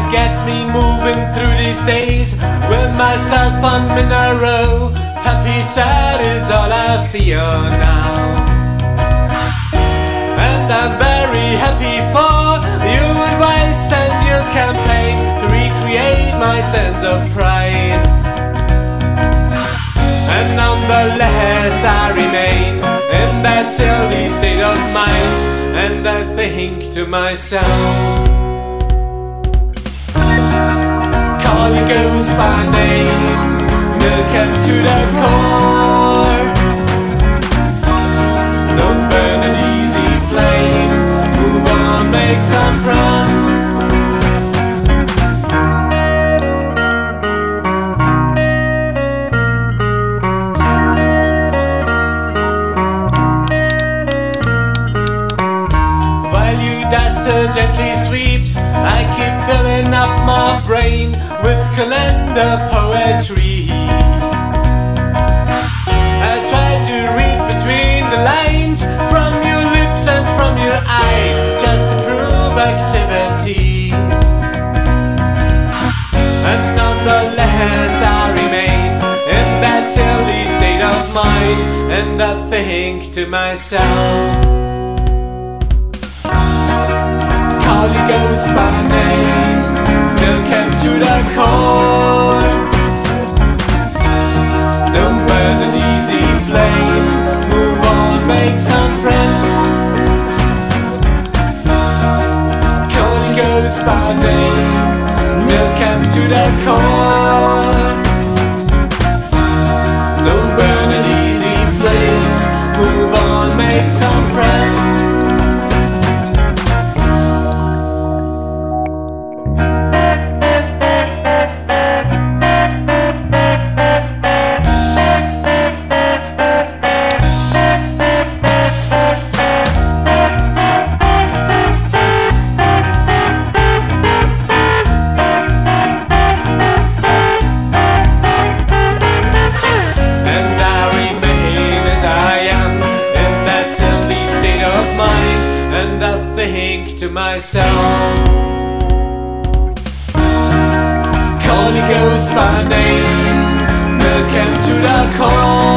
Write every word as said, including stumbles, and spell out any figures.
get me moving through these days. With myself I'm in a row. Happy, sad is all I feel now. And I'm very happy for your advice and your campaign to recreate my sense of pride. And nonetheless I remain in that silly state of mind, and I think to myself, Carly goes by name, milk him to the core. Don't burn an easy flame, move on, make some friends. While you duster gently sweeps, I keep filling up my brain with calendar poetry. I try to read between the lines from your lips and from your eyes, just to prove activity. And nonetheless I remain in that silly state of mind, and I think to myself, Carly goes by name, milk him to the core. Don't burn an easy flame, move on, make some friends. Carly goes by name, milk him to the core. Don't burn an easy flame, move on, make some friends. And I think to myself, Carly goes by name, milk him to the core.